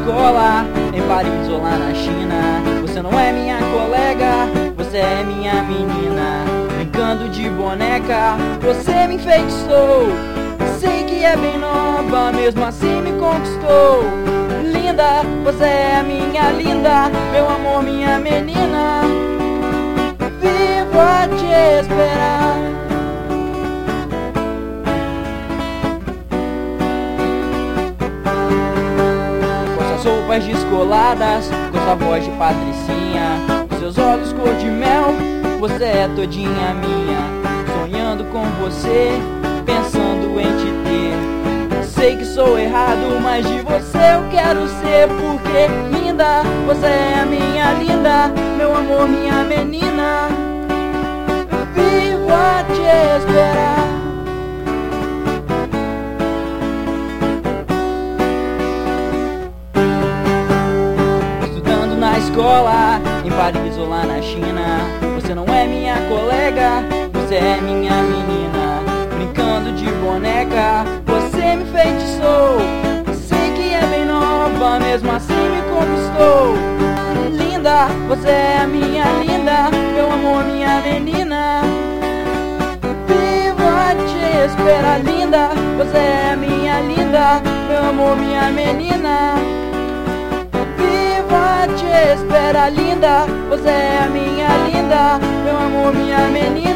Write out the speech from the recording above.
escola, em Paris ou lá na China. Você não é minha colega, você é minha menina. Brincando de boneca, você me enfeitiçou. Sei que é bem nova, mesmo assim me conquistou. Linda, você é minha linda, meu amor, minha menina. Vivo a te esperar. Com suas roupas descoladas, com sua voz de patricinha, com seus olhos cor de mel, você é todinha minha. Sonhando com você, pensando em te ter. Sei que sou errado, mas de você eu quero ser. Porque linda, você é minha linda, meu amor, minha menina. Vivo a te esperar. Estudando na escola, em Paris ou lá na China. Você não é minha colega, você é minha menina. Brincando de boneca, você me enfeitiçou. Sei que é bem nova, mesmo assim me conquistou. Linda, você é minha linda, meu amor, minha menina. Vivo a te esperar. Linda, você é minha linda, meu amor, minha menina. Vivo a te esperar. Linda, você é minha linda, meu amor, minha menina.